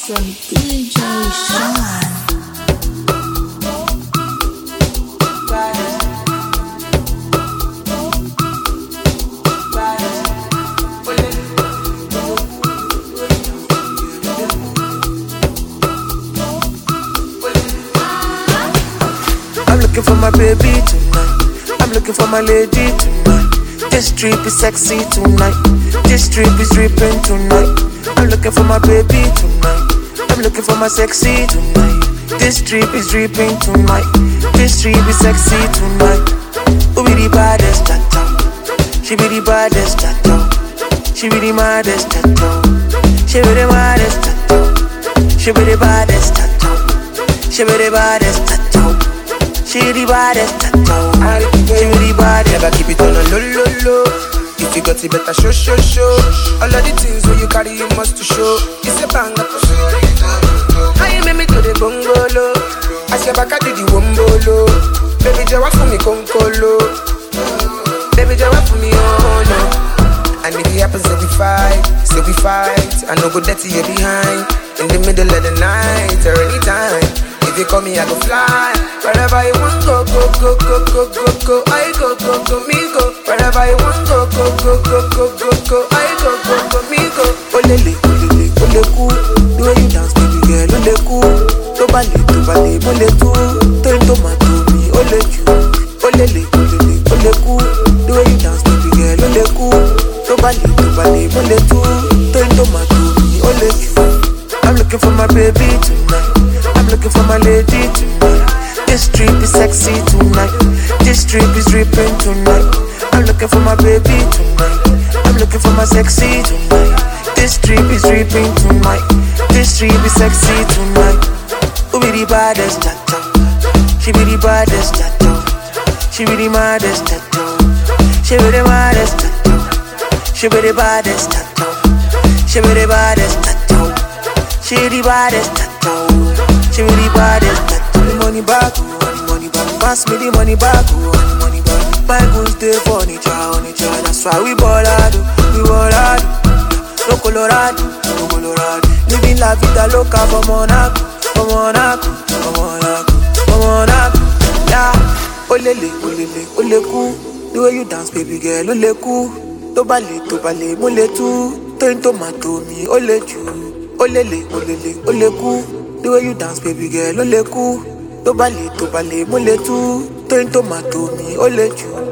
from DJ Sean. I'm looking for my baby tonight. I'm looking for my lady tonight. This trip is sexy tonight. This trip is dripping tonight. I'm looking for my baby tonight. I'm looking for my sexy tonight. This trip is dripping tonight. This trip is sexy tonight. Who be the baddest cha-cha? She be the baddest cha-cha. She be the maddest cha-cha. She be the maddest cha-cha. She be the baddest cha-cha. She be the baddest cha-cha. She the baddest cha-cha. She be the baddest. Never keep it on a low, low, low. If you got it, better show, show, show. All of the things when you carry, you must to show. It's a banger. How you make me to the bungalow? I say back at the wombolo. Baby, jawa for me konkolo. Baby, jawa for me oh no. And if it happens, say we fight. I no go dirty you behind. In the middle of the night or anytime. If you call me, I go fly. Wherever you want, go, go, go, go, go, go, go. I go, go, go, me go. Wherever you want, go, go, go, go, go, go, go. I go, go, go, me go. Olele, olele, ole cool. The way you dance, baby girl, ole cool. To bale, ole too. To into my me, ole you. Olele, olele, ole cool. The way you dance, baby girl, ole cool. To bale, ole too. To into my me, ole you. I'm looking for my baby tonight. I'm looking for my lady tonight. This trip is sexy tonight. This trip is dripping tonight. I'm looking for my baby tonight. I'm looking for my sexy tonight. This trip is dripping tonight. This trip is sexy tonight. Who be the baddest cha-cha? She be the baddest cha-cha. She be the maddest cha-cha. She be the maddest cha-cha. She be the baddest cha-cha. She be the baddest cha-cha. She the baddest cha-cha. She be the baddest cha-cha. The money back, money back. Pass me the money back, money back. My goods dey furniture. That's why we ball out. No Colorado. Living la vida loca for Monaco. Yeah, olele, ole cool. The way you dance, baby girl, ole cool. To bale, mole too. To into my me, ole you. Olele, ole cool. The way you dance, baby girl, ole cool. To bale, mole too. To into my me, ole you.